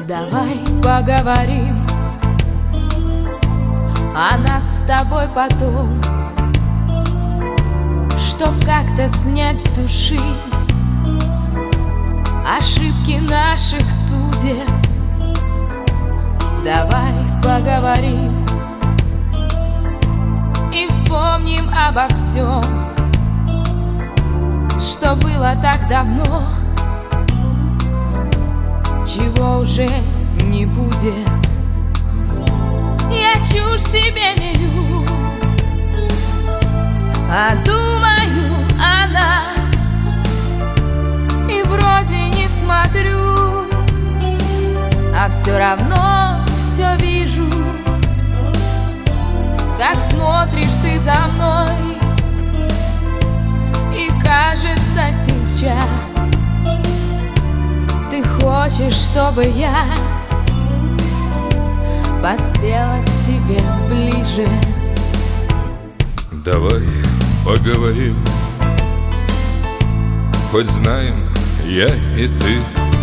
Давай поговорим о нас с тобой потом, чтоб как-то снять с души ошибки наших судеб. Давай поговорим и вспомним обо всем, что было так давно, чего уже не будет. Я чушь тебе мелю, а думаю о нас, и вроде не смотрю, а все равно все вижу, как смотришь ты за мной. И кажется сейчас ты хочешь, чтобы я подсела к тебе ближе. Давай поговорим, хоть знаем я и ты,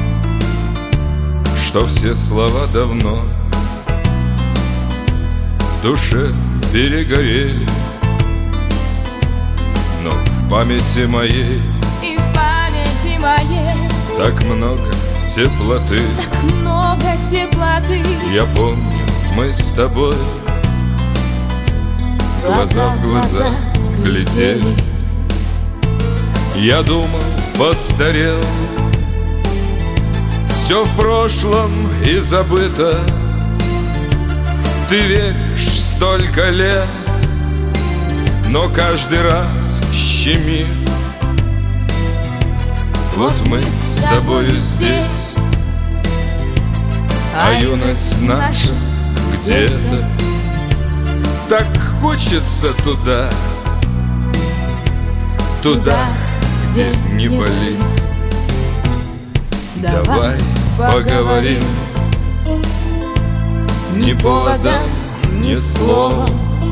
что все слова давно в душе перегорели, но в памяти моей и в памяти моей так много теплоты. так много теплоты. Я помню, мы с тобой глаза в глаза глядели. Я думал, постарел, все в прошлом и забыто. Ты веришь столько лет, но каждый раз щемит. Вот мы с тобою здесь, а юность наша где-то. Так хочется туда, туда, где не болит. Давай поговорим, ни поводом, ни словом,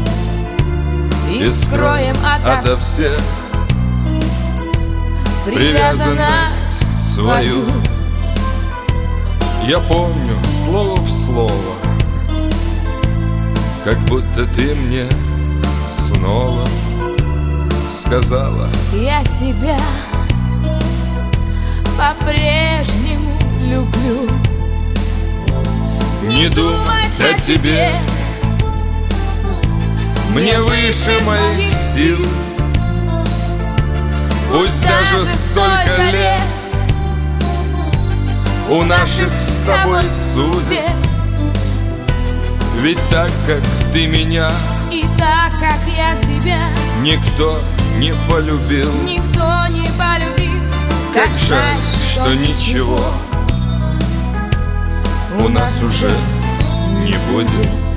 и скроем ото всех привязанность свою. Я помню слово в слово, как будто ты мне снова сказала: я тебя по-прежнему люблю. не думать о тебе мне выше моих сил. Пусть даже столько лет у наших с тобой судеб, ведь так, как ты меня, и так, как я тебя, никто не полюбил. никто не полюбил. Как жаль, что ничего у нас уже не будет.